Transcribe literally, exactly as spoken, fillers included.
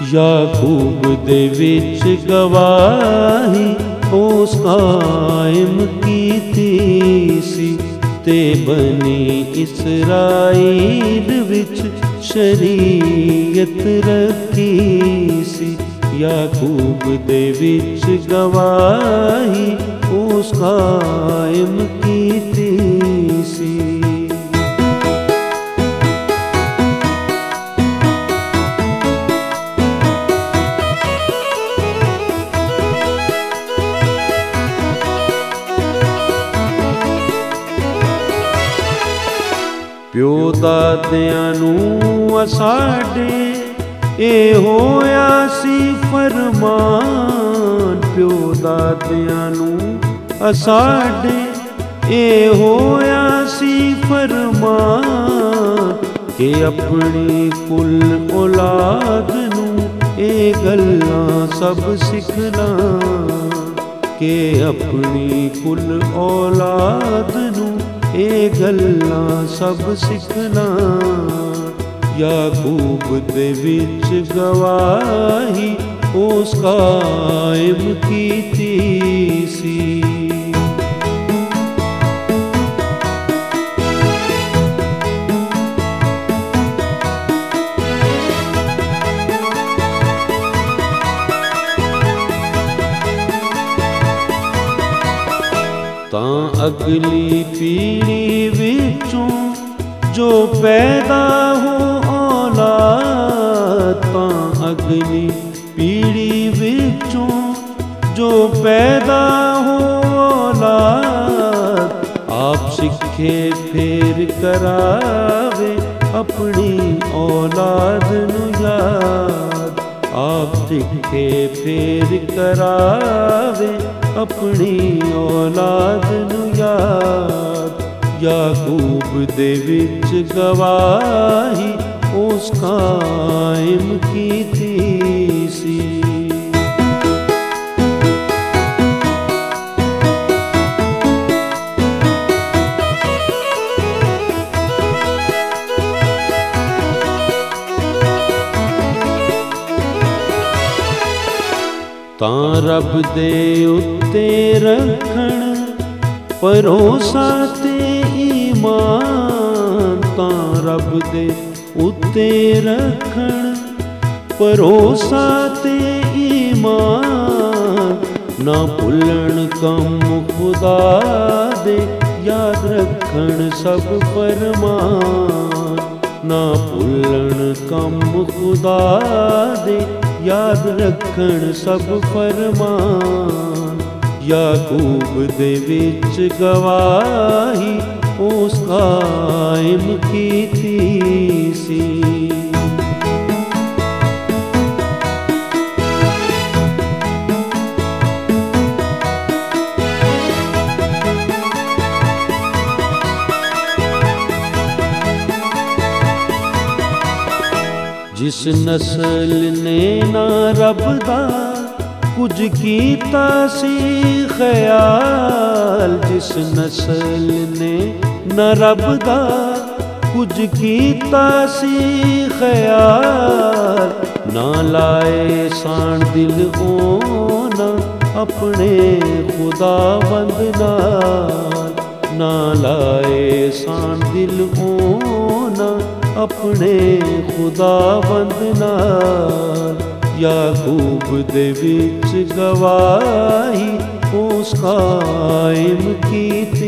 याकूब दे विच गवाही उस कायम कीती सी, ते बनी इसराइल विच शरीयत रखी सी। याकूब दे विच गवाही उस कायम कीती सी। प्यो दादियां नूं साडे ए होया सी फरमान, प्यो दादियां नूं साडे ए होया सी फरमान, के अपनी कुल औलाद नूं ए गल्लां सब सिखला, के अपनी कुल औलाद नूं ए गल्लां सब सिखना। याकूब दे विच गवाही उस कायम कीती सी। तां अगली पीढ़ी विचों जो पैदा हो औलाद, तां अगली पीढ़ी विचों जो पैदा हो औलाद, आप सिखे फेर करावे अपनी औलाद नूं याद, आप सिखे फेर करावे अपनी औलाद नूं याद। याकूब दे विच गवाही उस कायम कीती सी। तां रब दे उत्ते रखण भरोसा ते ईमान, तां रब दे उत्ते रखण भरोसा ते ईमान, ना भुलण कम खुदा दे याद रखण सब फरमान, ना भुलण कम खुदा दे याद रखण सब फरमान। याकूब दे विच गवाही उस कायम कीती सी। जिस नस्ल ने ना रब दा कुछ कीता सी ख्याल, जिस नस्ल ने ना रब दा कुछ कीता सी ख्याल, ना लाए सान दिल होना अपने खुदा बंद नाल, ना लाए सान दिल होना अपने खुदा बंद नाल। याकूब दे विच गवाही उस कायम कीती